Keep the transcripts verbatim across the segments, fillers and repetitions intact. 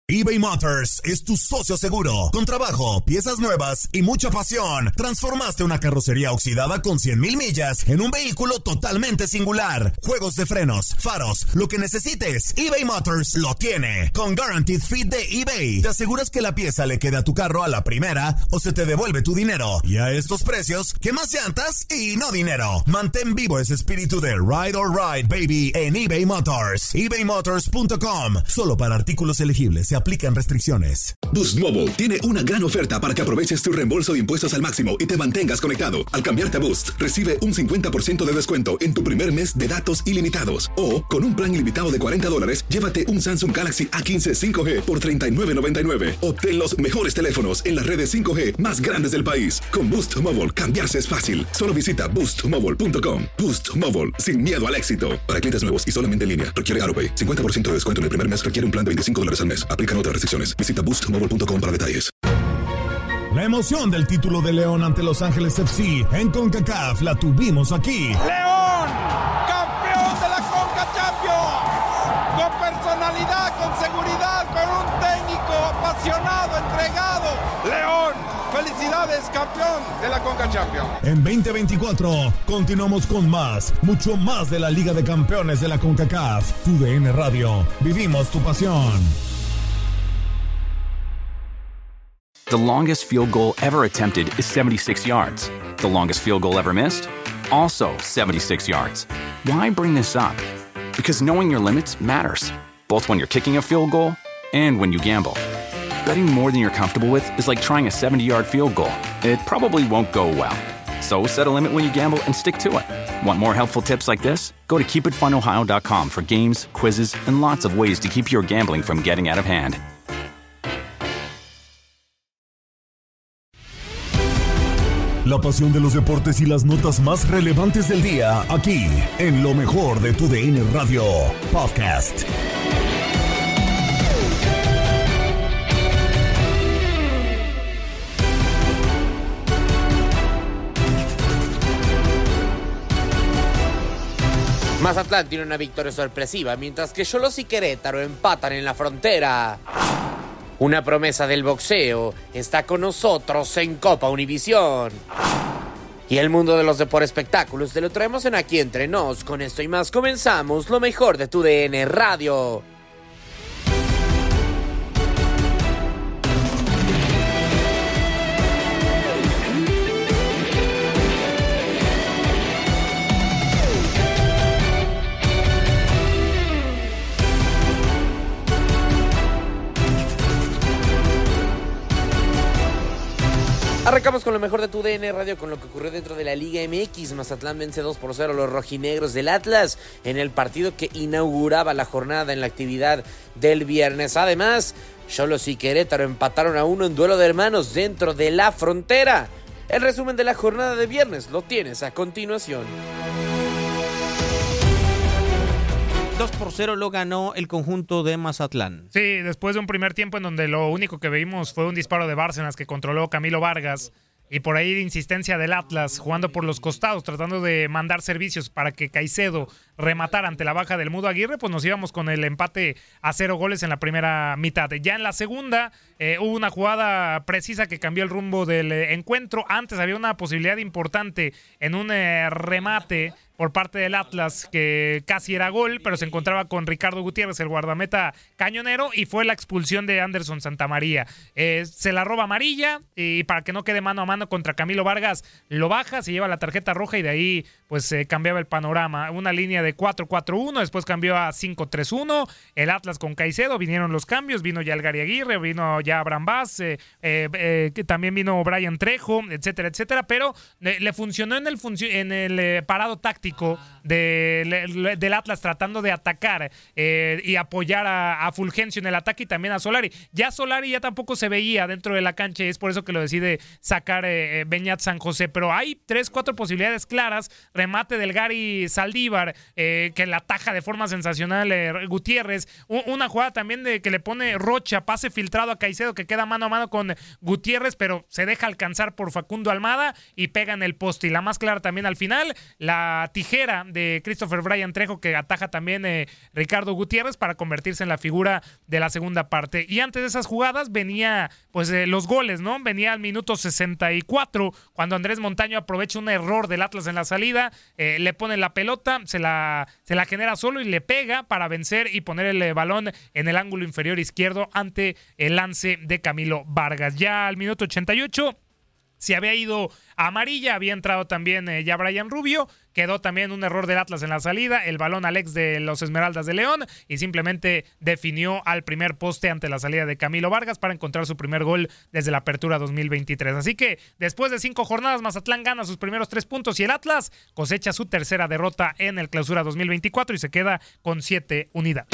eBay Motors es tu socio seguro. Con trabajo, piezas nuevas y mucha pasión, transformaste una carrocería oxidada con cien mil millas en un vehículo totalmente singular. Juegos de frenos, faros, lo que necesites, eBay Motors lo tiene. Con Guaranteed Fit de eBay, te aseguras que la pieza le quede a tu carro a la primera o se te devuelve tu dinero. Y a estos precios, ¿qué más llantas y no dinero? Mantén vivo ese espíritu de Ride or Ride, baby, en eBay Motors. ebay motors punto com. Solo para artículos elegibles se aplican restricciones. Boost Mobile tiene una gran oferta para que aproveches tu reembolso de impuestos al máximo y te mantengas conectado. Al cambiarte a Boost, recibe un cincuenta por ciento de descuento en tu primer mes de datos ilimitados. O, con un plan ilimitado de cuarenta dólares, llévate un Samsung Galaxy A quince cinco G por treinta y nueve noventa y nueve. Obtén los mejores teléfonos en las redes cinco G más grandes del país. Con Boost Mobile, cambiarse es fácil. Solo visita boost mobile punto com. Boost Mobile, sin miedo al éxito. Para clientes nuevos y solamente en línea, requiere AutoPay. cincuenta por ciento de descuento en el primer mes, requiere un plan de veinticinco dólares al mes. Aplican otras restricciones. Visita boost mobile punto com para detalles. La emoción del título de León ante Los Ángeles F C en CONCACAF la tuvimos aquí. ¡León! ¡Campeón de la Conca Champions! Con personalidad, con seguridad, con un técnico apasionado, entregado. ¡León! ¡Felicidades, campeón de la Conca Champions! En veinte veinticuatro continuamos con más, mucho más de la Liga de Campeones de la CONCACAF. Tu D N Radio. Vivimos tu pasión. The longest field goal ever attempted is seventy-six yards. The longest field goal ever missed? Also seventy-six yards. Why bring this up? Because knowing your limits matters, both when you're kicking a field goal and when you gamble. Betting more than you're comfortable with is like trying a seventy-yard field goal. It probably won't go well. So set a limit when you gamble and stick to it. Want more helpful tips like this? Go to keep it fun ohio dot com for games, quizzes, and lots of ways to keep your gambling from getting out of hand. La pasión de los deportes y las notas más relevantes del día, aquí, en lo mejor de tu D N Radio Podcast. Mazatlán tiene una victoria sorpresiva, mientras que Xolos y Querétaro empatan en la frontera. Una promesa del boxeo está con nosotros en Copa Univisión. Y el mundo de los deportes espectáculos te lo traemos en Aquí Entre Nos. Con esto y más comenzamos lo mejor de tu D N Radio. Arrancamos con lo mejor de tu D N Radio, con lo que ocurrió dentro de la Liga M X. Mazatlán vence dos por cero a los rojinegros del Atlas en el partido que inauguraba la jornada en la actividad del viernes. Además, Xolos y Querétaro empataron a uno en duelo de hermanos dentro de la frontera. El resumen de la jornada de viernes lo tienes a continuación. dos por cero lo ganó el conjunto de Mazatlán. Sí, después de un primer tiempo en donde lo único que vimos fue un disparo de Bárcenas que controló Camilo Vargas y por ahí de insistencia del Atlas jugando por los costados, tratando de mandar servicios para que Caicedo rematara ante la baja del Mudo Aguirre, pues nos íbamos con el empate a cero goles en la primera mitad. Ya en la segunda eh, hubo una jugada precisa que cambió el rumbo del eh, encuentro. Antes había una posibilidad importante en un eh, remate por parte del Atlas que casi era gol, pero se encontraba con Ricardo Gutiérrez, el guardameta cañonero, y fue la expulsión de Anderson Santamaría. Eh, se la roba amarilla y para que no quede mano a mano contra Camilo Vargas, lo baja, se lleva la tarjeta roja y de ahí pues eh, cambiaba el panorama. Una línea de cuatro cuatro uno, después cambió a cinco tres uno, el Atlas con Caicedo, vinieron los cambios, vino ya el Gary Aguirre, vino ya Abraham Vaz, eh, eh, eh, también vino Brian Trejo, etcétera, etcétera, pero eh, le funcionó en el, funcio- en el eh, parado táctico de, del Atlas tratando de atacar eh, y apoyar a, a Fulgencio en el ataque y también a Solari. Ya Solari ya tampoco se veía dentro de la cancha y es por eso que lo decide sacar eh, Beñat San José, pero hay tres, cuatro posibilidades claras. Remate del Gary Saldívar eh, que la ataja de forma sensacional eh, Gutiérrez, U- una jugada también de que le pone Rocha, pase filtrado a Caicedo que queda mano a mano con Gutiérrez, pero se deja alcanzar por Facundo Almada y pega en el poste. Y la más clara también al final, la tijera de Christopher Brian Trejo que ataja también eh, Ricardo Gutiérrez para convertirse en la figura de la segunda parte. Y antes de esas jugadas venía pues eh, los goles, ¿no? Venía al minuto sesenta y cuatro cuando Andrés Montaño aprovecha un error del Atlas en la salida, eh, le pone la pelota, se la, se la genera solo y le pega para vencer y poner el eh, balón en el ángulo inferior izquierdo ante el lance de Camilo Vargas. Ya al minuto ochenta y ocho se había ido a amarilla, había entrado también eh, ya Brian Rubio, quedó también un error del Atlas en la salida, el balón al ex de los Esmeraldas de León y simplemente definió al primer poste ante la salida de Camilo Vargas para encontrar su primer gol desde la apertura dos mil veintitrés. Así que después de cinco jornadas, Mazatlán gana sus primeros tres puntos y el Atlas cosecha su tercera derrota en el Clausura dos mil veinticuatro y se queda con siete unidades.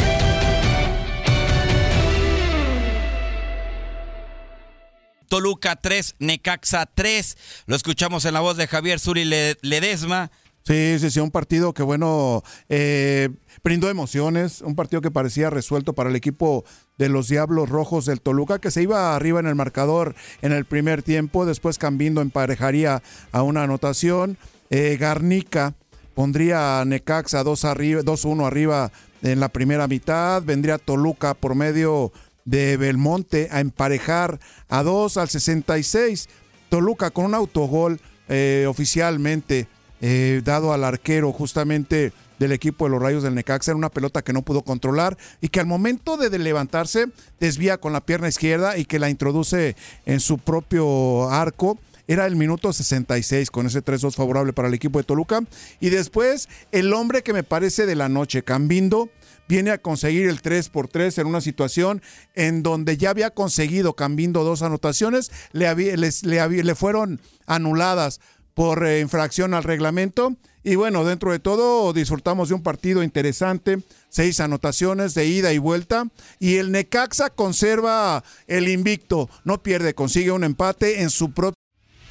Toluca tres, Necaxa tres. Lo escuchamos en la voz de Javier Zuri Ledesma. Sí, sí, sí, un partido que, bueno, eh, brindó emociones, un partido que parecía resuelto para el equipo de los Diablos Rojos del Toluca, que se iba arriba en el marcador en el primer tiempo, después Cambindo emparejaría a una anotación, eh, Garnica pondría a Necaxa dos uno arriba en la primera mitad, vendría Toluca por medio de Belmonte a emparejar a dos al sesenta y seis, Toluca con un autogol eh, oficialmente eh, dado al arquero justamente del equipo de los Rayos del Necaxa, era una pelota que no pudo controlar y que al momento de levantarse desvía con la pierna izquierda y que la introduce en su propio arco. Era el minuto sesenta y seis con ese tres dos favorable para el equipo de Toluca y después el hombre que me parece de la noche, Cambindo, viene a conseguir el tres por tres en una situación en donde ya había conseguido Cambindo dos anotaciones, le, había, les, le, había, le fueron anuladas por eh, infracción al reglamento y bueno, dentro de todo disfrutamos de un partido interesante, seis anotaciones de ida y vuelta y el Necaxa conserva el invicto, no pierde, consigue un empate en su propio.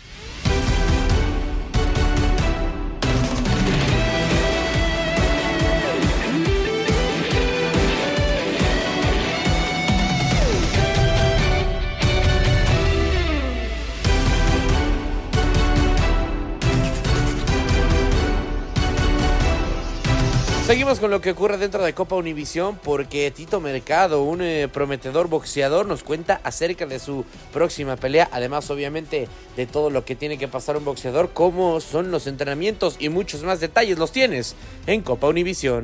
Seguimos con lo que ocurre dentro de Copa Univisión porque Tito Mercado, un eh, prometedor boxeador, nos cuenta acerca de su próxima pelea, además obviamente de todo lo que tiene que pasar un boxeador, cómo son los entrenamientos y muchos más detalles los tienes en Copa Univisión.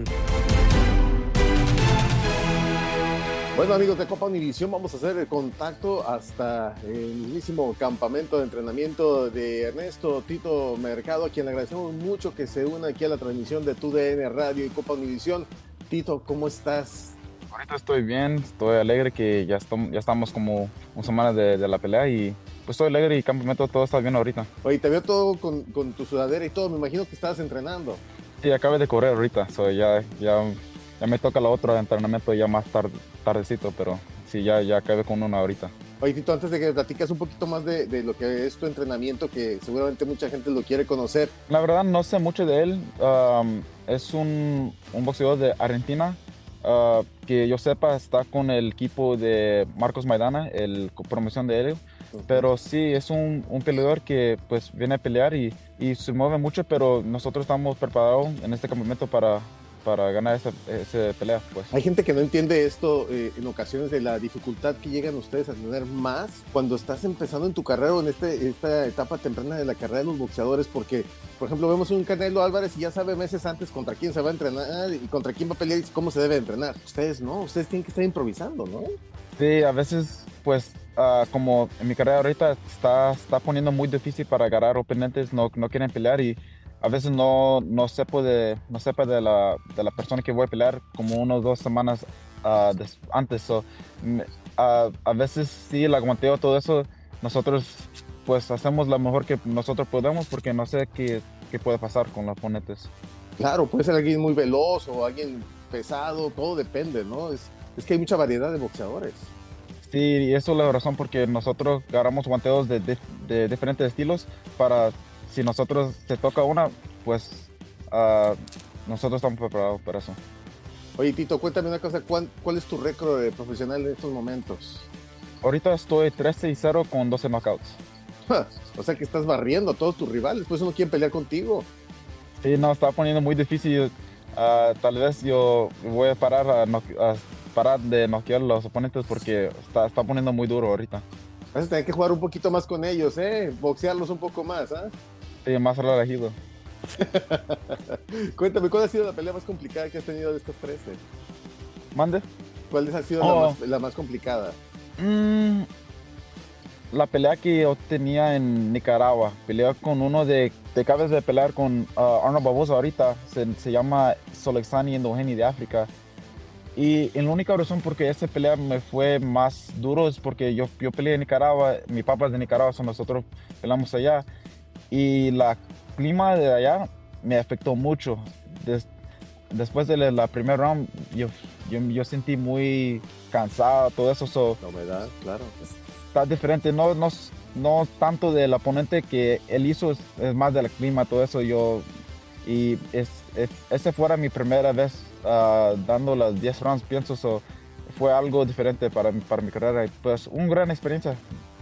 Bueno, amigos de Copa Univisión, vamos a hacer el contacto hasta el mismísimo campamento de entrenamiento de Ernesto Tito Mercado, a quien le agradecemos mucho que se una aquí a la transmisión de Tu D N Radio y Copa Univisión. Tito, ¿cómo estás? Ahorita estoy bien, estoy alegre que ya, estamos, ya estamos como una semana de, de la pelea y pues estoy alegre y campamento todo está bien ahorita. Oye, te veo todo con, con tu sudadera y todo, me imagino que estabas entrenando. Sí, acabé de correr ahorita, so ya... ya Ya me toca la otra entrenamiento ya más tarde, tardecito, pero sí, ya, ya acabé con una ahorita. Oye, Tito, antes de que platicas un poquito más de, de lo que es tu entrenamiento, que seguramente mucha gente lo quiere conocer. La verdad no sé mucho de él. Um, es un, un boxeador de Argentina. Uh, que yo sepa está con el equipo de Marcos Maidana, el promoción de él. Uh-huh. Pero sí, es un, un peleador que pues viene a pelear y, y se mueve mucho, pero nosotros estamos preparados en este campamento para... para ganar esa, esa pelea, pues. Hay gente que no entiende esto eh, en ocasiones de la dificultad que llegan ustedes a tener más cuando estás empezando en tu carrera o en este, esta etapa temprana de la carrera de los boxeadores, porque, por ejemplo, vemos un Canelo Álvarez y ya sabe meses antes contra quién se va a entrenar y contra quién va a pelear y cómo se debe entrenar. Ustedes no, ustedes tienen que estar improvisando, ¿no? Sí, a veces, pues, uh, como en mi carrera ahorita está, está poniendo muy difícil para agarrar oponentes, no, no quieren pelear y a veces no, no sepa, de, no sepa de, la, de la persona que voy a pelear como unas dos semanas uh, des, antes. So, uh, a veces sí, el aguanteo, todo eso, nosotros pues hacemos lo mejor que nosotros podemos porque no sé qué, qué puede pasar con los oponentes. Claro, puede ser alguien muy veloz o alguien pesado, todo depende, ¿no? Es, es que hay mucha variedad de boxeadores. Sí, y eso es la razón porque nosotros agarramos guanteos de, de, de diferentes estilos para... Si nosotros te toca una, pues uh, nosotros estamos preparados para eso. Oye, Tito, cuéntame una cosa, ¿cuál, cuál es tu récord de profesional en estos momentos? Ahorita estoy trece y cero con doce knockouts. Ja, o sea que estás barriendo a todos tus rivales, pues no quieren pelear contigo. Sí, no, está poniendo muy difícil. Uh, tal vez yo voy a parar, a no, a parar de noquear a los oponentes porque está, está poniendo muy duro ahorita. Vas a tener que jugar un poquito más con ellos, ¿eh? Boxearlos un poco más, ¿ah? ¿eh? Sí, más relajado. Cuéntame, ¿cuál ha sido la pelea más complicada que has tenido de estos trece? ¿Mande? ¿Cuál ha sido oh. la, más, la más complicada? Mm, la pelea que yo tenía en Nicaragua. Peleé con uno de... Te acabas de pelear con uh, Arnold Barbosa ahorita. Se, se llama Solexani Endogeni de África. Y la única razón por qué esa pelea me fue más duro es porque yo, yo peleé en Nicaragua. Mi papá es de Nicaragua, so nosotros peleamos allá. Y la clima de allá me afectó mucho. Des, después de la, la primera round, yo, yo, yo sentí muy cansado, todo eso. So, la humedad, claro. Está diferente, no, no, no tanto del oponente que él hizo, es, es más del clima, todo eso. Yo, y es, es, esa fuera mi primera vez uh, dando las diez rounds, pienso. So, fue algo diferente para, para mi carrera. Pues, una gran experiencia.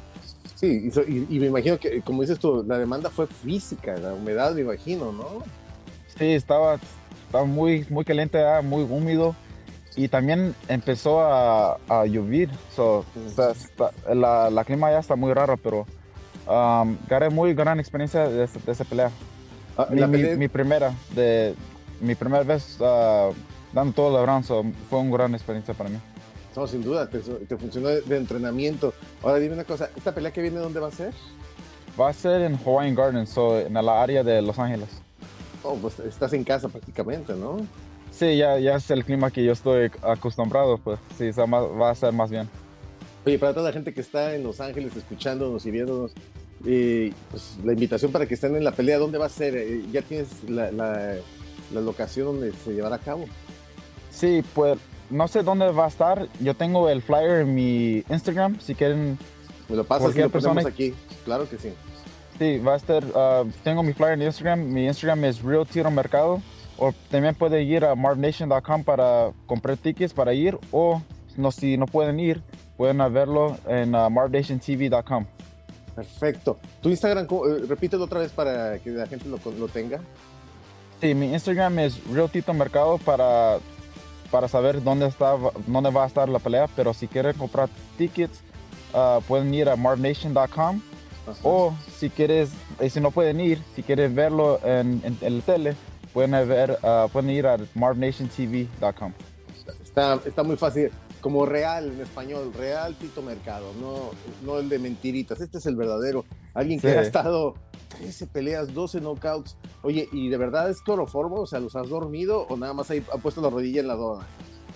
Sí, y, y me imagino que, como dices tú, la demanda fue física, la humedad, me imagino, ¿no? Sí, estaba, estaba muy, muy caliente, muy húmedo, y también empezó a, a llover. So, sí. está, está, la, la clima ya está muy raro, pero um, gané muy gran experiencia de, de esa pelea. Ah, mi, pelea... Mi, mi primera, de, mi primera vez uh, dando todo el round, so, fue una gran experiencia para mí. No, sin duda, te, te funcionó de, de entrenamiento. Ahora dime una cosa, ¿esta pelea que viene dónde va a ser? Va a ser en Hawaiian Gardens, so, en la área de Los Ángeles. Oh, pues estás en casa prácticamente, ¿no? Sí, ya, ya es el clima que yo estoy acostumbrado, pues sí, va a ser más bien. Oye, para toda la gente que está en Los Ángeles escuchándonos y viéndonos, eh, pues la invitación para que estén en la pelea, ¿dónde va a ser? Eh, ¿Ya tienes la, la, la locación donde se llevará a cabo? Sí, pues no sé dónde va a estar. Yo tengo el flyer en mi Instagram, si quieren. Me lo pasas y lo ponemos aquí. Claro que sí. Sí, va a estar. Uh, tengo mi flyer en Instagram. Mi Instagram es Real Tiro Mercado. O también pueden ir a marv nation punto com para comprar tickets para ir. O no, si no pueden ir, pueden verlo en uh, marv nation t v punto com. Perfecto. ¿Tu Instagram, eh, repítelo otra vez para que la gente lo, lo tenga? Sí, mi Instagram es Real Tito Mercado para. para saber dónde, está, dónde va a estar la pelea, pero si quieren comprar tickets, uh, pueden ir a marv nation punto com. Ajá. O si quieres, y si no pueden ir, si quieren verlo en, en, en la tele, pueden, ver, uh, pueden ir a marv nation t v punto com. Está, está muy fácil, como Real en español, Real Tito Mercado, no, no el de mentiritas, este es el verdadero, alguien que sí. Ha estado trece peleas, doce knockouts. Oye, ¿y de verdad es cloroformo? O sea, ¿los has dormido o nada más ahí ha puesto la rodilla en la dona?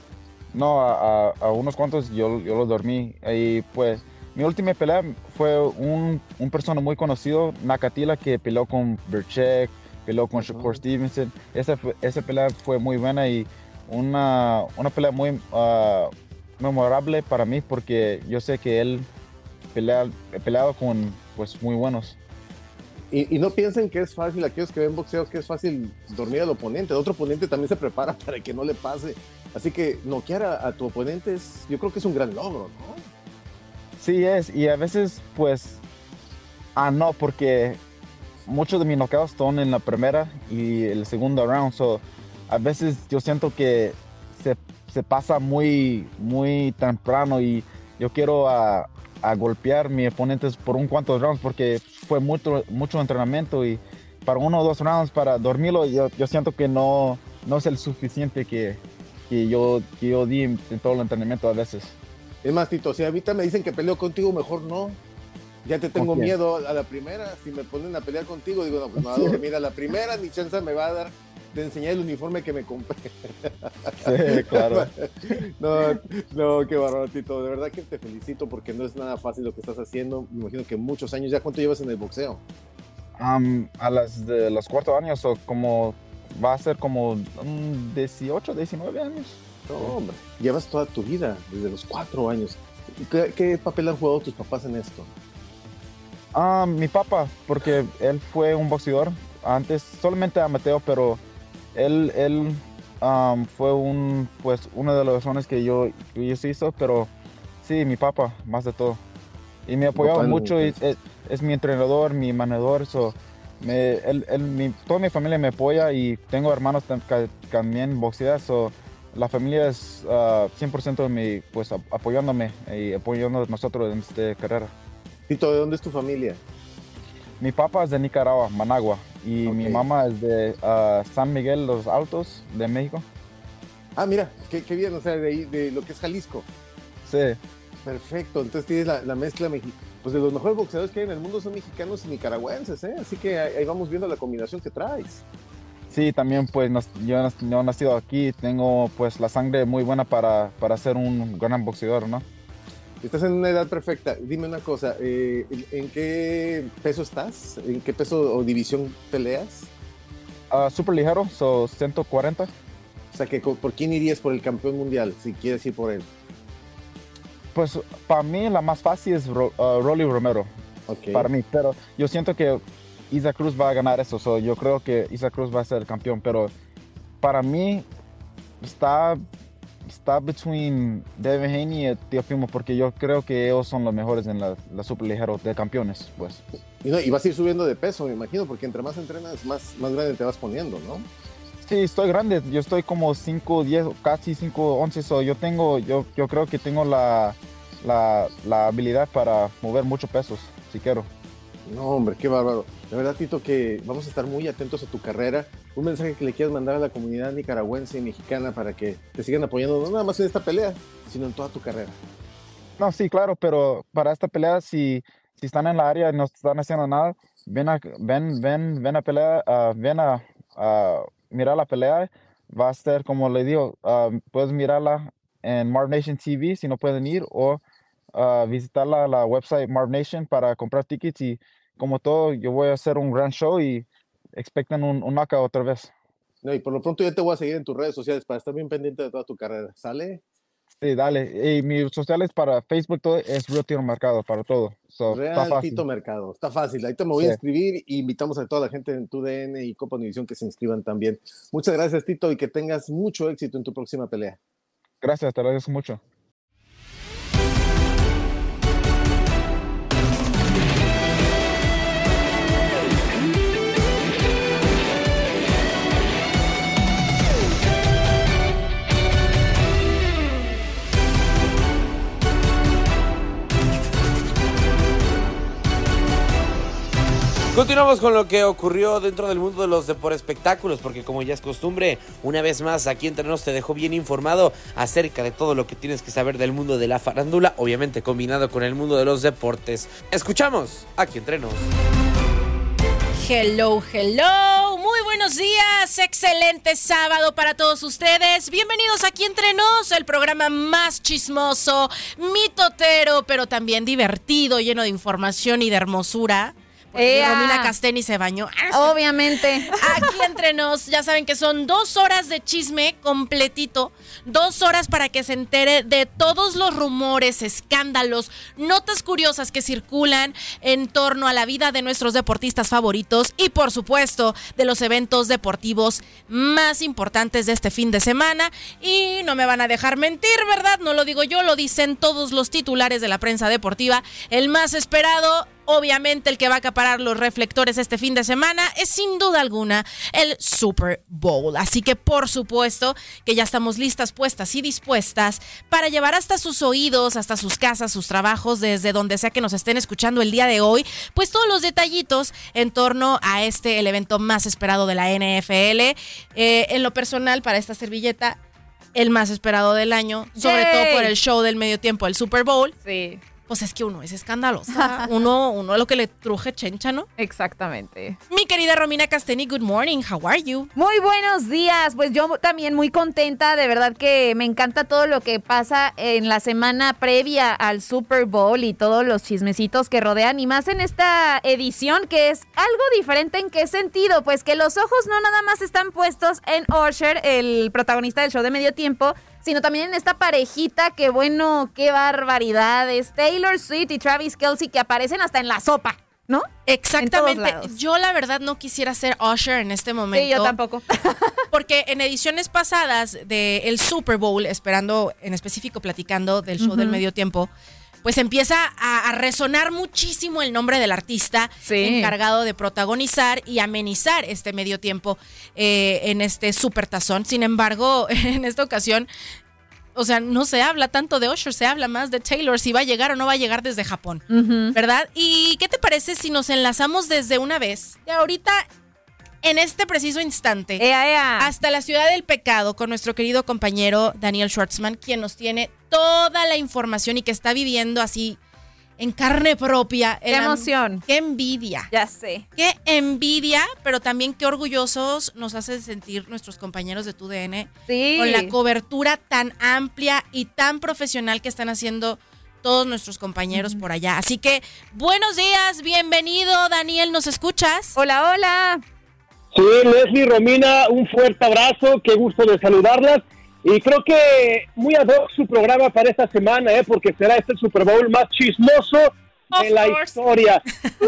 No, a, a, a unos cuantos yo, yo los dormí. Y pues, mi última pelea fue un, un persona muy conocido, Nakatila, que peleó con Berchek, peleó con Shakur uh-huh. Stevenson. Esa, esa pelea fue muy buena y una, una pelea muy uh, memorable para mí porque yo sé que él pelea, peleado con pues muy buenos. Y, y no piensen que es fácil, aquellos que ven boxeo, que es fácil dormir al oponente. El otro oponente también se prepara para que no le pase. Así que noquear a, a tu oponente es, yo creo que es un gran logro, ¿no? Sí es, y a veces pues, ah no, porque muchos de mis knockouts son en la primera y el segundo round. So, a veces yo siento que se, se pasa muy, muy temprano y yo quiero a, a golpear a mis oponentes por un cuantos rounds porque fue mucho, mucho entrenamiento y para uno o dos rounds para dormirlo yo, yo siento que no, no es el suficiente que, que, yo, que yo di en, en todo el entrenamiento a veces. Es más, Tito, si ahorita me dicen que peleo contigo, mejor no. Ya te tengo miedo a la primera. Si me ponen a pelear contigo, digo, no, pues me va a dormir a la primera, ni chance me va a dar de enseñar el uniforme que me compré. Sí, claro. No, no, qué bárbaro, Tito. De verdad que te felicito porque no es nada fácil lo que estás haciendo. Me imagino que muchos años. ¿Ya cuánto llevas en el boxeo? Um, a las de los cuatro años, o como va a ser como um, dieciocho, diecinueve años. No, hombre, llevas toda tu vida, desde los cuatro años. ¿Qué, qué papel han jugado tus papás en esto? Um, mi papá, porque él fue un boxeador antes, solamente amateur, pero él, él um, fue un, pues, una de las razones que yo, yo hizo, pero sí, mi papá, más de todo. Y me apoyaba mucho, y es, es mi entrenador, mi manejador, so, me, el, el, mi, toda mi familia me apoya y tengo hermanos que también boxean. So, la familia es uh, cien por ciento de mi, pues, apoyándome y apoyando a nosotros en esta carrera. Tito, ¿de dónde es tu familia? Mi papá es de Nicaragua, Managua, y okay. mi mamá es de uh, San Miguel Los Altos, de México. Ah, mira, qué, qué bien, o sea, de, de lo que es Jalisco. Sí. Perfecto, entonces tienes la, la mezcla mexicana. Pues de los mejores boxeadores que hay en el mundo son mexicanos y nicaragüenses, ¿eh? Así que ahí vamos viendo la combinación que traes. Sí, también pues yo, yo he nacido aquí, tengo pues la sangre muy buena para, para ser un gran boxeador, ¿no? Estás en una edad perfecta. Dime una cosa, eh, ¿en qué peso estás? ¿En qué peso o división peleas? Uh, super ligero, so ciento cuarenta. O sea, que ¿por quién irías por el campeón mundial, si quieres ir por él? Pues para mí la más fácil es uh, Rolly Romero, okay. Para mí, pero yo siento que Isaac Cruz va a ganar eso, so yo creo que Isaac Cruz va a ser el campeón, pero para mí está, está between Devin Haney y Teofimo, porque yo creo que ellos son los mejores en la, la super ligero de campeones, pues. Y, no, y vas a ir subiendo de peso, me imagino, porque entre más entrenas, más, más grande te vas poniendo, ¿no? Sí, estoy grande, yo estoy como cinco diez, casi cinco once, so yo tengo, yo, yo creo que tengo la, la, la habilidad para mover muchos pesos, si quiero. No, hombre, qué bárbaro. La verdad, Tito, que vamos a estar muy atentos a tu carrera. Un mensaje que le quieras mandar a la comunidad nicaragüense y mexicana para que te sigan apoyando, no nada más en esta pelea, sino en toda tu carrera. No, sí, claro, pero para esta pelea, si, si están en la área y no están haciendo nada, ven a, ven, ven, ven a pelear, uh, ven a... Uh, mirar la pelea, va a ser como le digo, uh, puedes mirarla en Marv Nation T V si no pueden ir, o uh, visitarla a la website Marv Nation para comprar tickets, y como todo yo voy a hacer un gran show y expecten un, un knockout otra vez. No, y por lo pronto ya te voy a seguir en tus redes sociales para estar bien pendiente de toda tu carrera, ¿sale? Sí, dale. Y mis sociales para Facebook todo es Real Tito Mercado, para todo. So, Real Tito Mercado, está fácil. Ahí te me voy sí. a inscribir y invitamos a toda la gente en tu D N y Copa Univisión que se inscriban también. Muchas gracias, Tito, y que tengas mucho éxito en tu próxima pelea. Gracias, te agradezco mucho. Continuamos con lo que ocurrió dentro del mundo de los deporespectáculos, porque como ya es costumbre, una vez más aquí Entre Nos te dejó bien informado acerca de todo lo que tienes que saber del mundo de la farándula, obviamente combinado con el mundo de los deportes. Escuchamos aquí Entre Nos. Hello, hello, muy buenos días, excelente sábado para todos ustedes. Bienvenidos aquí Entre Nos, el programa más chismoso, mitotero, pero también divertido, lleno de información y de hermosura. Eh, Romina Casteni se bañó. Obviamente. Aquí Entre Nos, ya saben que son dos horas de chisme completito, dos horas para que se entere de todos los rumores, escándalos, notas curiosas que circulan en torno a la vida de nuestros deportistas favoritos y por supuesto de los eventos deportivos más importantes de este fin de semana. Y no me van a dejar mentir, ¿verdad? No lo digo yo, lo dicen todos los titulares de la prensa deportiva. El más esperado, obviamente el que va a acaparar los reflectores este fin de semana, es sin duda alguna el Super Bowl. Así que por supuesto que ya estamos listas, puestas y dispuestas para llevar hasta sus oídos, hasta sus casas, sus trabajos, desde donde sea que nos estén escuchando el día de hoy, pues todos los detallitos en torno a este, el evento más esperado de la N F L. Eh, en lo personal, para esta servilleta, el más esperado del año, sobre ¡Yay! todo por el show del medio tiempo, el Super Bowl. Sí. Pues es que uno es escandalosa. Uno, uno lo que le truje chencha, ¿no? Exactamente. Mi querida Romina Casteni, good morning. How are you? Muy buenos días. Pues yo también muy contenta. De verdad que me encanta todo lo que pasa en la semana previa al Super Bowl y todos los chismecitos que rodean. Y más en esta edición que es algo diferente. ¿En qué sentido? Pues que los ojos no nada más están puestos en Usher, el protagonista del show de medio tiempo, sino también en esta parejita que, bueno, qué barbaridad, es Taylor Swift y Travis Kelce, que aparecen hasta en la sopa, ¿no? Exactamente. Yo la verdad no quisiera ser Usher en este momento. Sí, yo tampoco. Porque en ediciones pasadas del Super Bowl, esperando, en específico platicando del show uh-huh. del medio tiempo, pues empieza a, a resonar muchísimo el nombre del artista Sí. encargado de protagonizar y amenizar este medio tiempo eh, en este supertazón. Sin embargo, en esta ocasión, o sea, no se habla tanto de Usher, se habla más de Taylor, si va a llegar o no va a llegar desde Japón, Ujú. ¿verdad? ¿Y qué te parece si nos enlazamos desde una vez, de ahorita, en este preciso instante, Ea, ea. hasta la Ciudad del Pecado con nuestro querido compañero Daniel Schwartzman, quien nos tiene toda la información y que está viviendo así en carne propia? Qué el am- emoción. Qué envidia. Ya sé. Qué envidia, pero también qué orgullosos nos hace sentir nuestros compañeros de T U D N Sí. con la cobertura tan amplia y tan profesional que están haciendo todos nuestros compañeros por allá. Así que, buenos días, bienvenido, Daniel, ¿nos escuchas? Hola, hola. Sí, Leslie, Romina, un fuerte abrazo, qué gusto de saludarlas. Y creo que muy ad hoc su programa para esta semana, ¿eh? Porque será este el Super Bowl más chismoso de la historia.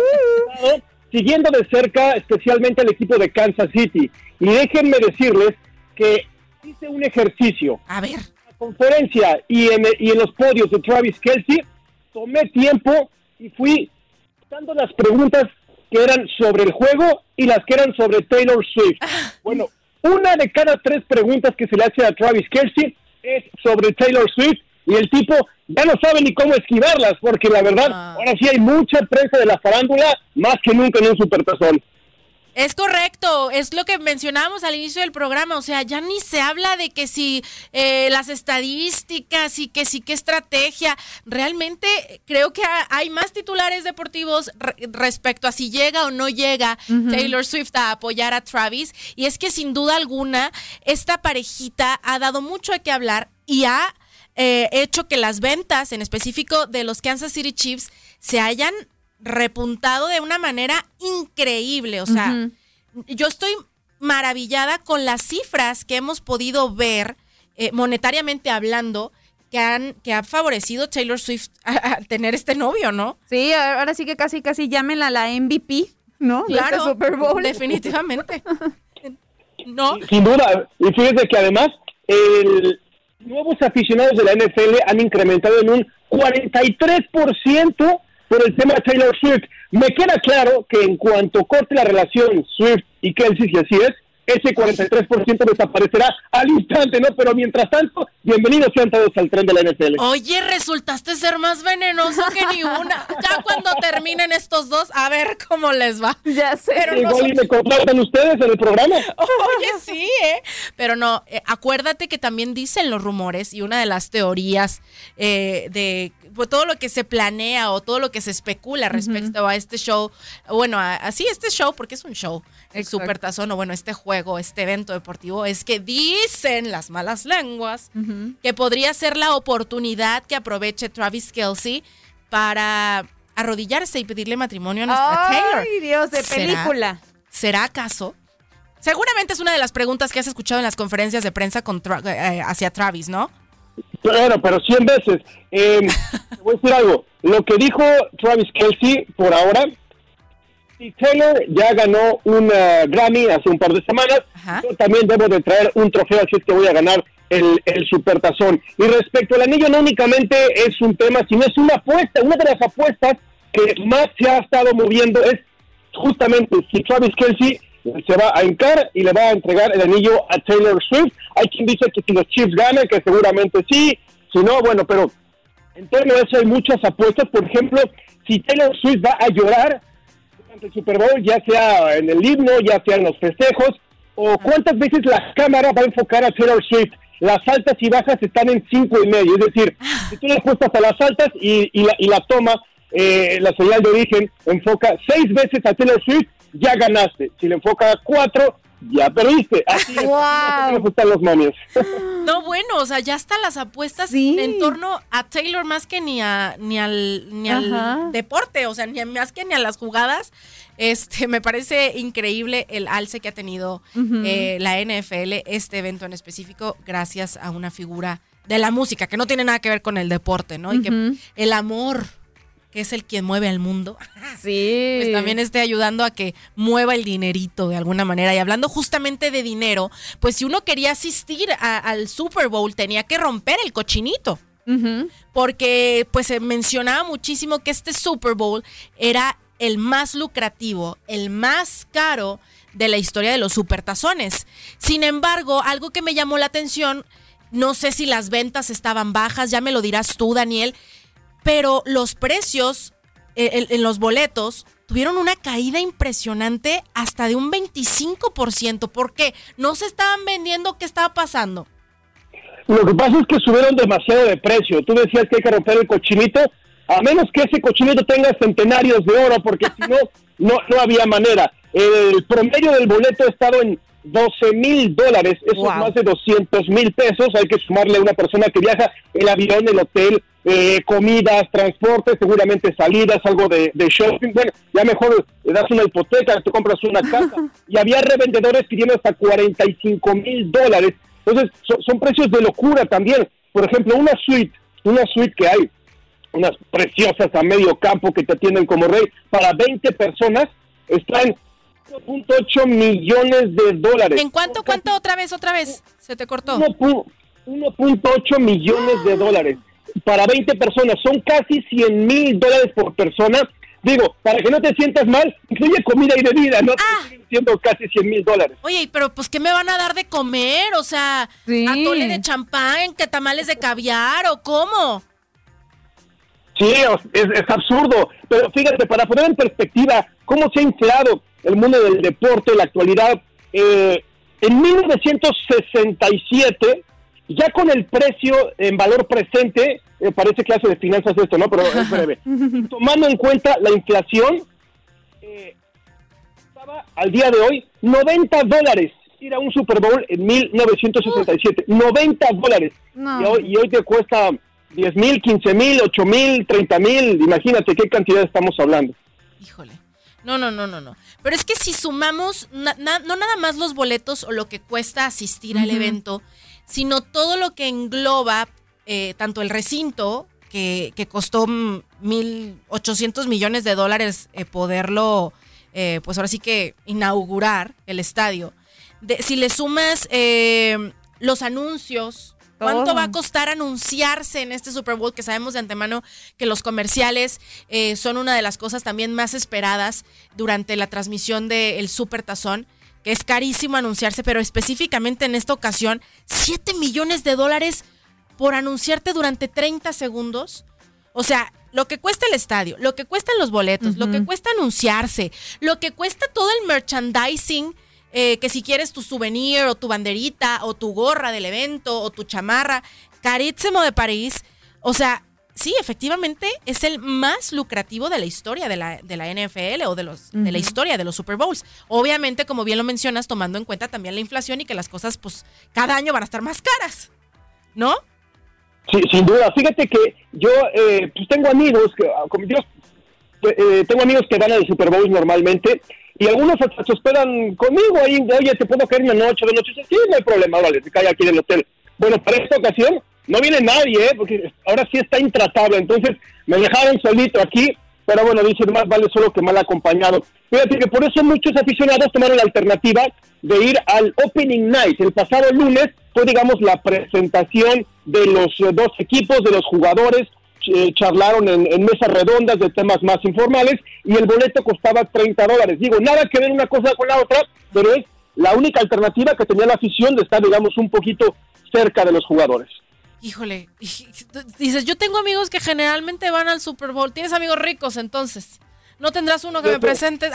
Uh, Siguiendo de cerca, especialmente al equipo de Kansas City. Y déjenme decirles que hice un ejercicio. A ver. En la conferencia y en, y en los podios de Travis Kelce, tomé tiempo y fui dando las preguntas que eran sobre el juego y las que eran sobre Taylor Swift. Bueno, una de cada tres preguntas que se le hace a Travis Kelce es sobre Taylor Swift y el tipo ya no sabe ni cómo esquivarlas, porque la verdad, Ah. ahora sí hay mucha prensa de la farándula, más que nunca en un supertazón. Es correcto, es lo que mencionábamos al inicio del programa, o sea, ya ni se habla de que si eh, las estadísticas y que si qué estrategia, realmente creo que ha- hay más titulares deportivos re- respecto a si llega o no llega Ujú. Taylor Swift a apoyar a Travis, y es que sin duda alguna esta parejita ha dado mucho de qué hablar y ha eh, hecho que las ventas, en específico de los Kansas City Chiefs, se hayan repuntado de una manera increíble. O sea, Ujú. yo estoy maravillada con las cifras que hemos podido ver, eh, monetariamente hablando, que han que ha favorecido Taylor Swift a, a tener este novio, ¿no? Sí, ahora sí que casi, casi llámenla la M V P, ¿no? De este Claro, Super Bowl. definitivamente. ¿No? Sin duda, y fíjense que además, el nuevos aficionados de la N F L han incrementado en un cuarenta y tres por ciento por el tema de Taylor Swift. Me queda claro que en cuanto corte la relación Swift y Kelce, si así es, ese cuarenta y tres por ciento desaparecerá al instante, ¿no? Pero mientras tanto, bienvenidos sean todos al tren de la N F L. Oye, resultaste ser más venenoso que ni una. Ya cuando terminen estos dos, a ver cómo les va. Ya sé. Pero Igual y nosotros- me contratan ustedes en el programa. Oye, sí, ¿eh? Pero no, eh, acuérdate que también dicen los rumores y una de las teorías eh, de pues, todo lo que se planea o todo lo que se especula respecto a este show, bueno, a- así este show, porque es un show, el Exacto. Supertazón o bueno, este juego, este evento deportivo, es que dicen las malas lenguas Ujú. que podría ser la oportunidad que aproveche Travis Kelce para arrodillarse y pedirle matrimonio a nuestra Taylor. Ay, Dios, de ¿Será? película. ¿Será acaso? Seguramente es una de las preguntas que has escuchado en las conferencias de prensa con Tra- eh, hacia Travis, ¿no? Pero, pero cien veces. Eh, te voy a decir algo. Lo que dijo Travis Kelce por ahora, si Taylor ya ganó un uh, Grammy hace un par de semanas, Ajá. yo también debo de traer un trofeo, así es que voy a ganar el, el Supertazón. Y respecto al anillo, no únicamente es un tema, sino es una apuesta. Una de las apuestas que más se ha estado moviendo es justamente si Travis Kelce se va a hincar y le va a entregar el anillo a Taylor Swift. Hay quien dice que si los Chiefs ganan, que seguramente sí, si no, bueno, pero en torno a eso hay muchas apuestas. Por ejemplo, si Taylor Swift va a llorar durante el Super Bowl, ya sea en el himno, ya sea en los festejos, o cuántas veces la cámara va a enfocar a Taylor Swift. Las altas y bajas están en cinco y medio, es decir, si tú le apuestas a las altas y, y, la, y la toma, eh, la señal de origen enfoca seis veces a Taylor Swift, ya ganaste. Si le enfoca a cuatro, ya perdiste. Así es, Wow. así es, están los momios. No, bueno, o sea, ya están las apuestas Sí. en torno a Taylor más que ni a ni al ni al Ajá. deporte, o sea, ni a- más que ni a las jugadas. Este, me parece increíble el alce que ha tenido Ujú. eh, la N F L, este evento en específico, gracias a una figura de la música que no tiene nada que ver con el deporte, ¿no? Y que Ujú. el amor, que es el quien mueve al mundo, Sí. pues también esté ayudando a que mueva el dinerito de alguna manera. Y hablando justamente de dinero, pues si uno quería asistir a- al Super Bowl tenía que romper el cochinito. Uh-huh. Porque pues se mencionaba muchísimo que este Super Bowl era el más lucrativo, el más caro de la historia de los supertazones. Sin embargo, algo que me llamó la atención, no sé si las ventas estaban bajas, ya me lo dirás tú, Daniel, pero los precios en, en los boletos tuvieron una caída impresionante hasta de un veinticinco por ciento. ¿Por qué? ¿No se estaban vendiendo? ¿Qué estaba pasando? Lo que pasa es que subieron demasiado de precio. Tú decías que hay que romper el cochinito, a menos que ese cochinito tenga centenarios de oro, porque si no, no, no había manera. El promedio del boleto ha estado en doce mil dólares, eso wow. es más de doscientos mil pesos. Hay que sumarle a una persona que viaja el avión, el hotel, eh, comidas, transporte, seguramente salidas, algo de, de shopping. Bueno, ya mejor le das una hipoteca, te compras una casa. Y había revendedores pidiendo hasta cuarenta y cinco mil dólares. Entonces, son, son precios de locura también. Por ejemplo, una suite, una suite que hay, unas preciosas a medio campo que te atienden como rey, para veinte personas, está en uno punto ocho millones de dólares. ¿En cuánto, cuánto otra vez, otra vez? Se te cortó. uno punto ocho millones de dólares para veinte personas. Son casi cien mil dólares por persona. Digo, para que no te sientas mal, incluye comida y bebida, ¿no? Ah. Te siguen siendo casi cien mil dólares. Oye, pero pues, ¿qué me van a dar de comer? O sea, sí. ¿atole de champán, que tamales de caviar o cómo? Sí, es, es absurdo. Pero fíjate, para poner en perspectiva cómo se ha inflado el mundo del deporte en la actualidad, eh, en mil novecientos sesenta y siete, ya con el precio en valor presente, eh, parece clase de finanzas esto, ¿no? Pero es breve. Tomando en cuenta la inflación, eh, estaba al día de hoy noventa dólares ir a un Super Bowl en mil novecientos sesenta y siete. Uh. noventa dólares. No. Y, hoy, y hoy te cuesta diez mil, quince mil, ocho mil, treinta mil. Imagínate qué cantidad estamos hablando. Híjole. No, no, no, no, no. Pero es que si sumamos, na, na, no nada más los boletos o lo que cuesta asistir uh-huh. al evento, sino todo lo que engloba eh, tanto el recinto, que, que costó mil ochocientos millones de dólares eh, poderlo, eh, pues ahora sí que inaugurar el estadio. De, si le sumas eh, los anuncios, ¿cuánto oh. va a costar anunciarse en este Super Bowl? Que sabemos de antemano que los comerciales eh, son una de las cosas también más esperadas durante la transmisión del Super Tazón, que es carísimo anunciarse, pero específicamente en esta ocasión, siete millones de dólares por anunciarte durante treinta segundos. O sea, lo que cuesta el estadio, lo que cuestan los boletos, uh-huh. lo que cuesta anunciarse, lo que cuesta todo el merchandising, eh, que si quieres tu souvenir o tu banderita o tu gorra del evento o tu chamarra, carísimo de París. O sea, sí, efectivamente es el más lucrativo de la historia de la, de la N F L o de, los, uh-huh. de la historia de los Super Bowls. Obviamente, como bien lo mencionas, tomando en cuenta también la inflación y que las cosas, pues, cada año van a estar más caras, ¿no? Sí, sin duda. Fíjate que yo eh, pues tengo amigos que, como yo, eh, tengo amigos que van al Super Bowl normalmente y algunos hasta se hospedan conmigo ahí. Oye, ¿te puedo caer una noche, dos noches? Sí, no hay problema, vale, se cae aquí en el hotel. Bueno, para esta ocasión no viene nadie, ¿eh? Porque ahora sí está intratable. Entonces me dejaron solito aquí, pero bueno, dicen, más vale solo que mal acompañado. Fíjate que por eso muchos aficionados tomaron la alternativa de ir al Opening Night. El pasado lunes fue, digamos, la presentación de los eh, dos equipos, de los jugadores, eh, charlaron en, en mesas redondas de temas más informales y el boleto costaba treinta dólares. Digo, nada que ver una cosa con la otra, pero es la única alternativa que tenía la afición de estar, digamos, un poquito cerca de los jugadores. Híjole, dices, yo tengo amigos que generalmente van al Super Bowl. ¿Tienes amigos ricos entonces? ¿No tendrás uno que yo me te... presentes?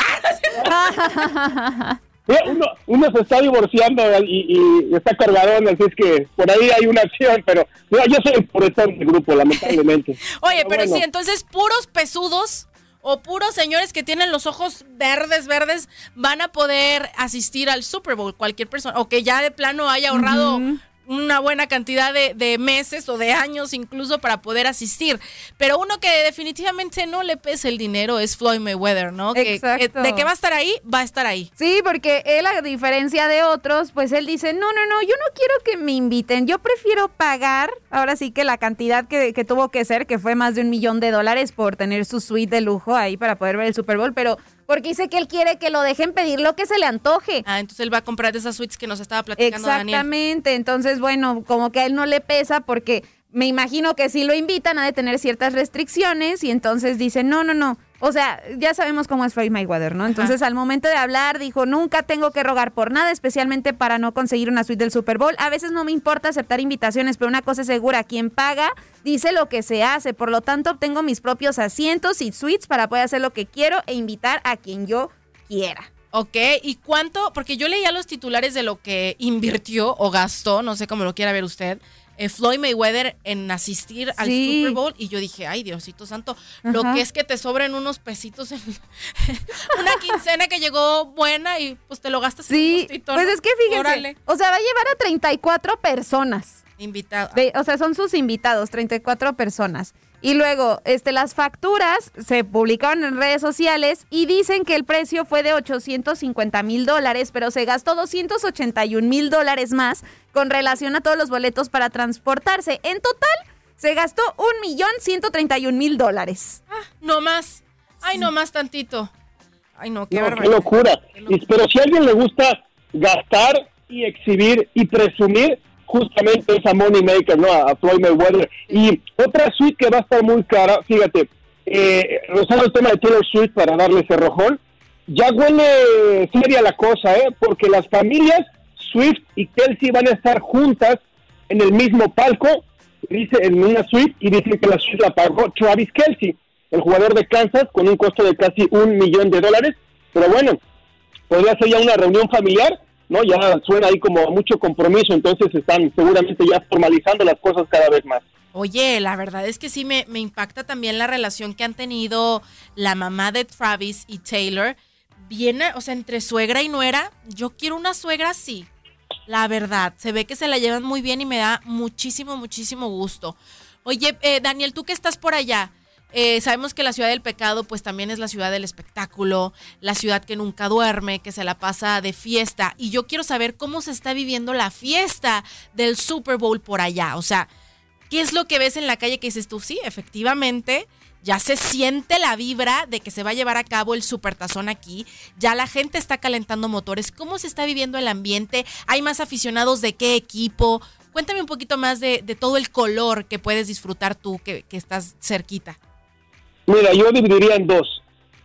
Uno, uno se está divorciando y, y está cargadón, así es que por ahí hay una acción, pero no, yo soy el puretón del grupo, lamentablemente. Oye, pero, pero bueno. Sí, entonces puros pesudos o puros señores que tienen los ojos verdes, verdes, van a poder asistir al Super Bowl, cualquier persona, o que ya de plano haya ahorrado uh-huh. una buena cantidad de, de meses o de años incluso para poder asistir. Pero uno que definitivamente no le pesa el dinero es Floyd Mayweather, ¿no? Que, Exacto. de que va a estar ahí, va a estar ahí. Sí, porque él, a diferencia de otros, pues él dice, no, no, no, yo no quiero que me inviten, yo prefiero pagar, ahora sí que la cantidad que, que tuvo que ser, que fue más de un millón de dólares por tener su suite de lujo ahí para poder ver el Super Bowl, pero... porque dice que él quiere que lo dejen pedir lo que se le antoje. Ah, entonces él va a comprar de esas suites que nos estaba platicando Daniel. Exactamente, entonces bueno, como que a él no le pesa porque me imagino que si lo invitan ha de tener ciertas restricciones y entonces dicen, no, no, no. O sea, ya sabemos cómo es Floyd Mayweather, ¿no? Entonces, Ajá. al momento de hablar, dijo, nunca tengo que rogar por nada, especialmente para no conseguir una suite del Super Bowl. A veces no me importa aceptar invitaciones, pero una cosa es segura, quien paga dice lo que se hace. Por lo tanto, obtengo mis propios asientos y suites para poder hacer lo que quiero e invitar a quien yo quiera. Ok, ¿y cuánto? Porque yo leía los titulares de lo que invirtió o gastó, no sé cómo lo quiera ver usted, eh, Floyd Mayweather en asistir al sí. Super Bowl, y yo dije, ay, Diosito santo, Ajá. lo que es que te sobren unos pesitos en una quincena que llegó buena y pues te lo gastas sí, en un gustito, pues ¿no? es que fíjense, Órale. o sea, va a llevar a treinta y cuatro personas. Invitados. O sea, son sus invitados, treinta y cuatro personas. Y luego, este, las facturas se publicaron en redes sociales y dicen que el precio fue de ochocientos cincuenta mil dólares, pero se gastó doscientos ochenta y un mil dólares más con relación a todos los boletos para transportarse. En total, se gastó un millón ciento treinta y un mil dólares. Ah, no más. Ay, no más tantito. Ay, no, qué no, barbaridad. Qué locura. Qué locura. Pero si a alguien le gusta gastar y exhibir y presumir, justamente esa money maker, ¿no? A Floyd Mayweather. Y otra suite que va a estar muy cara, fíjate, eh, rozando el tema de Taylor Swift para darle ese rojón, ya huele seria la cosa, ¿eh? Porque las familias Swift y Kelce van a estar juntas en el mismo palco, dice en una suite, y dicen que la suite la pagó Travis Kelce, el jugador de Kansas, con un costo de casi un millón de dólares. Pero bueno, podría ser ya una reunión familiar, ¿no? Ya suena ahí como mucho compromiso, entonces están seguramente ya formalizando las cosas cada vez más. Oye, la verdad es que sí me, me impacta también la relación que han tenido la mamá de Travis y Taylor. Viene, o sea, entre suegra y nuera, yo quiero una suegra así, la verdad. Se ve que se la llevan muy bien y me da muchísimo, muchísimo gusto. Oye, eh, Daniel, tú que estás por allá, Eh, sabemos que la ciudad del pecado pues también es la ciudad del espectáculo, la ciudad que nunca duerme, que se la pasa de fiesta, y yo quiero saber cómo se está viviendo la fiesta del Super Bowl por allá. O sea, ¿qué es lo que ves en la calle que dices tú? Sí, efectivamente, ya se siente la vibra de que se va a llevar a cabo el supertazón aquí, ya la gente está calentando motores. ¿Cómo se está viviendo el ambiente? ¿Hay más aficionados de qué equipo? Cuéntame un poquito más de, de todo el color que puedes disfrutar tú que, que estás cerquita. Mira, yo dividiría en dos.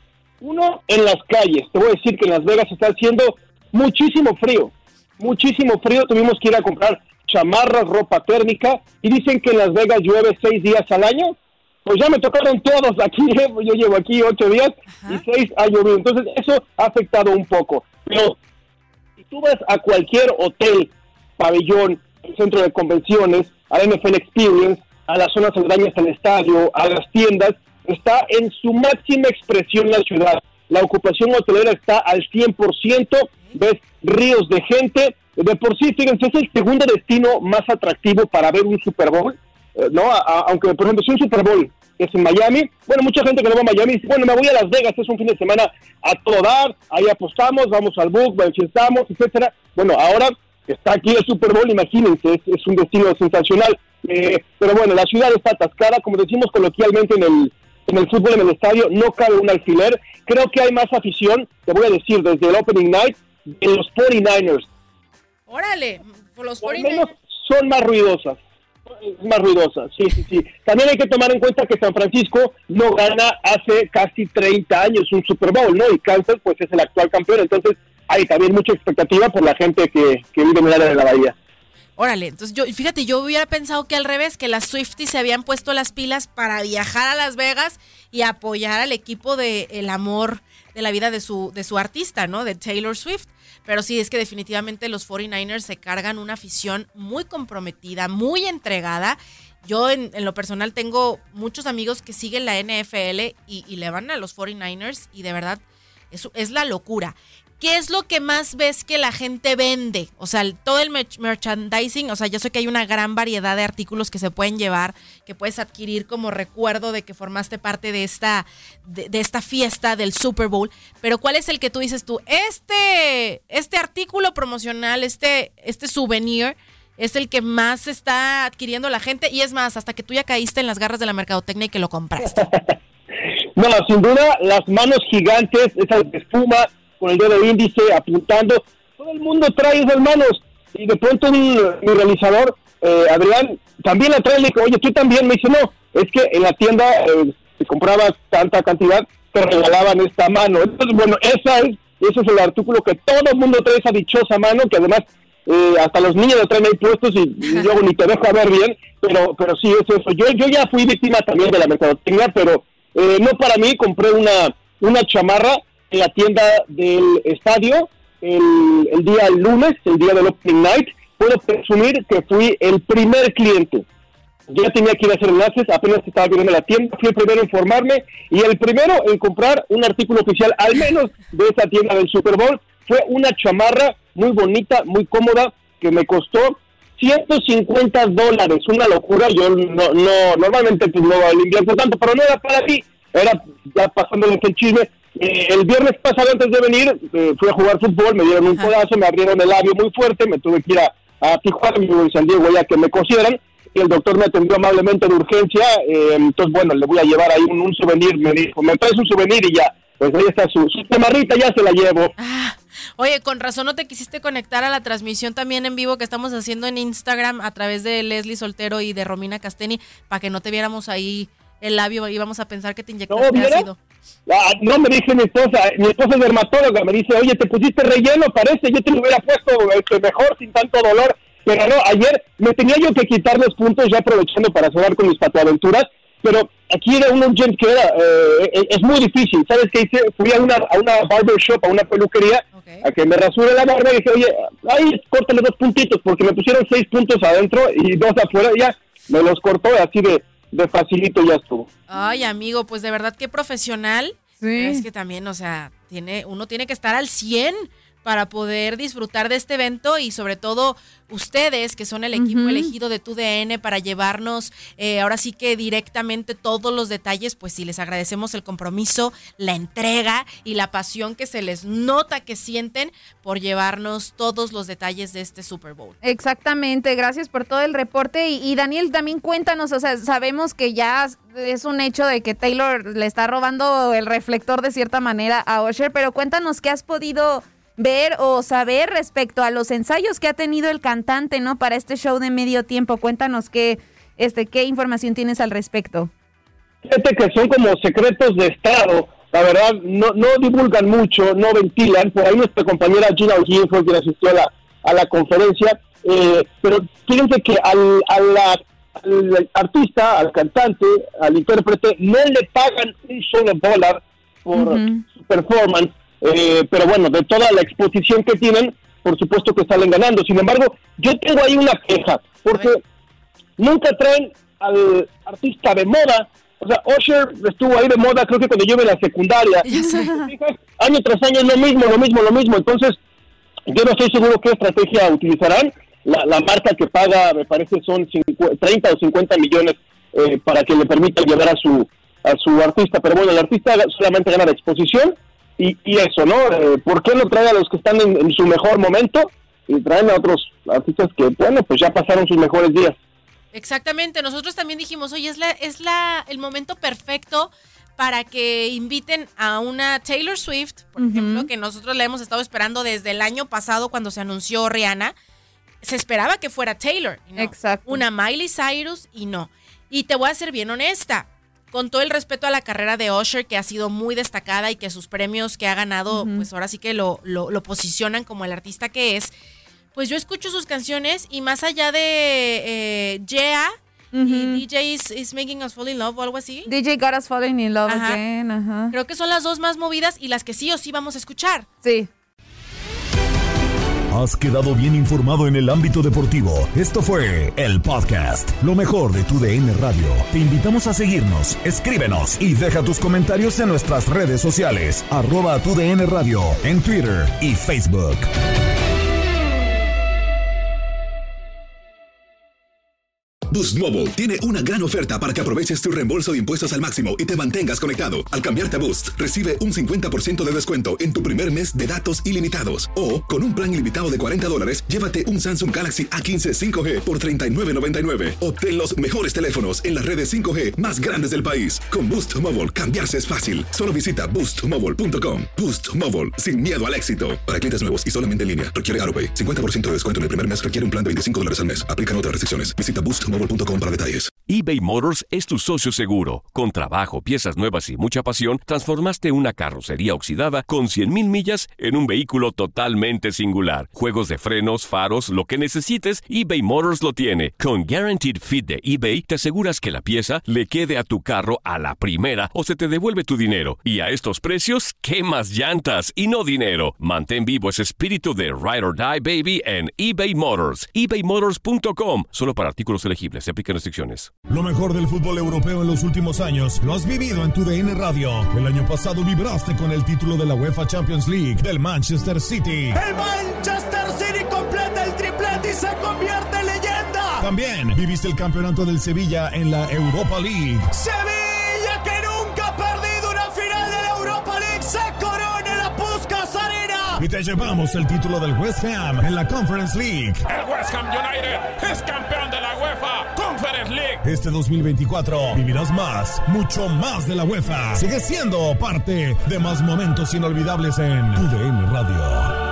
Uno, en las calles. Te voy a decir que en Las Vegas está haciendo muchísimo frío. Muchísimo frío. Tuvimos que ir a comprar chamarras, ropa térmica. Y dicen que en Las Vegas llueve seis días al año. Pues ya me tocaron todos aquí. Yo llevo aquí ocho días Ajá. y seis ha llovido. Entonces eso ha afectado un poco. Pero si tú vas a cualquier hotel, pabellón, centro de convenciones, a la N F L Experience, a las zonas aledañas al estadio, a las tiendas, está en su máxima expresión la ciudad. La ocupación hotelera está al cien por ciento, ves ríos de gente. De por sí, fíjense, es el segundo destino más atractivo para ver un Super Bowl, eh, ¿no? A, a, aunque, por ejemplo, si un Super Bowl es en Miami, bueno, mucha gente que no va a Miami dice, bueno, me voy a Las Vegas, es un fin de semana a todo dar, ahí apostamos, vamos al book, enfiestamos, etcétera. Bueno, ahora está aquí el Super Bowl, imagínense, es, es un destino sensacional. Eh, pero bueno, la ciudad está atascada, como decimos coloquialmente en el en el fútbol, en el estadio, no cabe un alfiler. Creo que hay más afición, te voy a decir, desde el Opening Night, de los cuarenta y nueve ers. Órale, por los cuarenta y nueve ers. Por menos son más ruidosas, más ruidosas, sí, sí, sí. También hay que tomar en cuenta que San Francisco no gana hace casi treinta años un Super Bowl, ¿no? Y Kansas, pues, es el actual campeón, entonces hay también mucha expectativa por la gente que, que vive en el área de la bahía. Órale, entonces yo, fíjate, yo hubiera pensado que al revés, que las Swifties se habían puesto las pilas para viajar a Las Vegas y apoyar al equipo de el amor de la vida de su, de su artista, ¿no? De Taylor Swift. Pero sí, es que definitivamente los cuarenta y nueve ers se cargan una afición muy comprometida, muy entregada. Yo en, en lo personal tengo muchos amigos que siguen la N F L y, y le van a los cuarenta y nueve ers y de verdad es, es la locura. ¿Qué es lo que más ves que la gente vende? O sea, todo el merch- merchandising, o sea, yo sé que hay una gran variedad de artículos que se pueden llevar, que puedes adquirir como recuerdo de que formaste parte de esta, de, de esta fiesta del Super Bowl, pero ¿cuál es el que tú dices tú? Este, este artículo promocional, este, este souvenir, es el que más está adquiriendo la gente, y es más, hasta que tú ya caíste en las garras de la mercadotecnia y que lo compraste. No, sin duda, las manos gigantes, esas de espuma, con el dedo índice apuntando, todo el mundo trae esas manos, y de pronto mi, mi realizador eh, Adrián, también la trae, le dije, oye, tú también, me dice, no, es que en la tienda, eh, si comprabas tanta cantidad, te regalaban esta mano. Entonces, bueno, esa es, ese es el artículo que todo el mundo trae, esa dichosa mano, que además eh, hasta los niños lo traen ahí puestos y, y luego ni te deja ver bien, pero pero sí es eso. Yo yo ya fui víctima también de la mercadotecnia, pero eh, no para mí, compré una, una chamarra en la tienda del estadio el, el día lunes, el día del Opening Night. Puedo presumir que fui el primer cliente. Ya tenía que ir a hacer enlaces, apenas estaba viendo la tienda, fui el primero en formarme y el primero en comprar un artículo oficial, al menos de esa tienda del Super Bowl. Fue una chamarra muy bonita, muy cómoda, que me costó ciento cincuenta dólares, una locura. Yo no, no normalmente pues no invierto tanto, pero no era para mí, era ya pasándoles el chisme. Eh, el viernes pasado, antes de venir, eh, fui a jugar fútbol, me dieron un codazo, me abrieron el labio muy fuerte, me tuve que ir a, a Tijuana, y San Diego, ya que me cosieran, y el doctor me atendió amablemente de urgencia. Eh, entonces, bueno, le voy a llevar ahí un, un souvenir, me dijo, me traes un souvenir y ya, pues ahí está su, su chamarrita, ya se la llevo. Ah, oye, con razón no te quisiste conectar a la transmisión también en vivo que estamos haciendo en Instagram a través de Leslie Soltero y de Romina Casteni, para que no te viéramos ahí el labio, íbamos a pensar que te inyectaste ¿No, ácido. Ah, no, me dice mi esposa, mi esposa es dermatóloga, me dice, oye, te pusiste relleno, parece, yo te lo hubiera puesto este, mejor, sin tanto dolor, pero no, ayer me tenía yo que quitar los puntos, ya aprovechando para cerrar con mis patoaventuras, pero aquí era un urgent que era, eh, es muy difícil, ¿sabes qué hice? Fui a una, a una barbershop, a una peluquería, okay, a que me rasure la barba y dije, oye, ahí, córtale dos puntitos, porque me pusieron seis puntos adentro y dos afuera, y ya me los cortó así de... de facilito ya estuvo. Ay, amigo, pues de verdad qué profesional. Sí. Es que también, o sea, tiene uno tiene que estar al cien para poder disfrutar de este evento y sobre todo ustedes que son el equipo uh-huh. elegido de Tu D N para llevarnos eh, ahora sí que directamente todos los detalles, pues sí, les agradecemos el compromiso, la entrega y la pasión que se les nota que sienten por llevarnos todos los detalles de este Super Bowl. Exactamente, gracias por todo el reporte y, y Daniel, también cuéntanos, o sea, sabemos que ya es un hecho de que Taylor le está robando el reflector de cierta manera a Usher, pero cuéntanos qué has podido ver o saber respecto a los ensayos que ha tenido el cantante, ¿no? Para este show de medio tiempo. Cuéntanos qué, este, qué información tienes al respecto. Fíjate que son como secretos de estado, la verdad, no, no divulgan mucho, no ventilan. Por ahí nuestra compañera Gina O'Gin fue quien asistió a la, a la conferencia, eh, pero fíjense que al, a la, al artista, al cantante, al intérprete, no le pagan un solo dólar por uh-huh. su performance. Eh, pero bueno, de toda la exposición que tienen, por supuesto que salen ganando. Sin embargo, yo tengo ahí una queja, porque nunca traen al artista de moda. O sea, Usher estuvo ahí de moda, creo que cuando yo iba en la secundaria. Año tras año lo mismo, lo mismo, lo mismo. Entonces, yo no estoy seguro qué estrategia utilizarán. La, la marca que paga, me parece, son cincuenta, treinta o cincuenta millones eh, para que le permita llevar a su a su artista. Pero bueno, el artista solamente gana la exposición. Y, y eso, ¿no? Eh, ¿Por qué no trae a los que están en, en su mejor momento y traen a otros artistas que, bueno, pues ya pasaron sus mejores días? Exactamente, nosotros también dijimos, oye, es la es la el momento perfecto para que inviten a una Taylor Swift, por uh-huh. ejemplo, que nosotros la hemos estado esperando desde el año pasado cuando se anunció Rihanna. Se esperaba que fuera Taylor, y no. Exacto. Una Miley Cyrus y no. Y te voy a ser bien honesta, con todo el respeto a la carrera de Usher, que ha sido muy destacada y que sus premios que ha ganado, uh-huh. pues ahora sí que lo, lo, lo posicionan como el artista que es, pues yo escucho sus canciones y más allá de eh, Yeah uh-huh. y D J is, is Making Us Fall in Love o algo así. D J Got Us Falling in Love Ajá. Again. Ajá. Creo que son las dos más movidas y las que sí o sí vamos a escuchar. Sí. Has quedado bien informado en el ámbito deportivo. Esto fue el podcast, lo mejor de Tu D N Radio. Te invitamos a seguirnos, escríbenos y deja tus comentarios en nuestras redes sociales, arroba Tu D N Radio, en Twitter y Facebook. Boost Mobile tiene una gran oferta para que aproveches tu reembolso de impuestos al máximo y te mantengas conectado. Al cambiarte a Boost, recibe un cincuenta por ciento de descuento en tu primer mes de datos ilimitados. O, con un plan ilimitado de cuarenta dólares, llévate un Samsung Galaxy A quince cinco G por treinta y nueve noventa y nueve. Obtén los mejores teléfonos en las redes cinco G más grandes del país. Con Boost Mobile, cambiarse es fácil. Solo visita boost mobile punto com. Boost Mobile, sin miedo al éxito. Para clientes nuevos y solamente en línea, requiere AutoPay. cincuenta por ciento de descuento en el primer mes requiere un plan de veinticinco dólares al mes. Aplican otras restricciones. Visita boost mobile punto com para detalles. eBay Motors es tu socio seguro. Con trabajo, piezas nuevas y mucha pasión, transformaste una carrocería oxidada con cien mil millas en un vehículo totalmente singular. Juegos de frenos, faros, lo que necesites, eBay Motors lo tiene. Con Guaranteed Fit de eBay, te aseguras que la pieza le quede a tu carro a la primera o se te devuelve tu dinero. Y a estos precios, ¿qué más llantas y no dinero? Mantén vivo ese espíritu de Ride or Die, baby, en eBay Motors. ebay motors punto com. Solo para artículos elegibles. Se aplican restricciones. Lo mejor del fútbol europeo en los últimos años lo has vivido en tu D N Radio. El año pasado vibraste con el título de la UEFA Champions League del Manchester City. El Manchester City completa el triplete y se convierte en leyenda. También viviste el campeonato del Sevilla en la Europa League. Sevilla, que nunca ha perdido una final de la Europa League, se corona en la Puskás Arena. Y te llevamos el título del West Ham en la Conference League. El West Ham United es campeón de la UEFA Conference League. Este dos mil veinticuatro vivirás más, mucho más de la UEFA. Sigue siendo parte de más momentos inolvidables en tu D N Radio.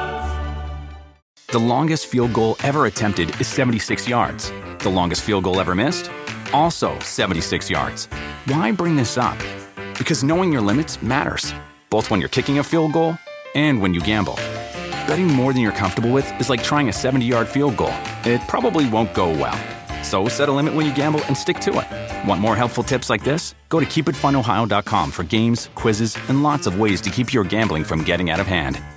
The longest field goal ever attempted is seventy-six yards. The longest field goal ever missed? Also seventy-six yards. Why bring this up? Because knowing your limits matters, both when you're kicking a field goal and when you gamble. Betting more than you're comfortable with is like trying a seventy-yard field goal. It probably won't go well. So set a limit when you gamble and stick to it. Want more helpful tips like this? Go to keep it fun ohio dot com for games, quizzes, and lots of ways to keep your gambling from getting out of hand.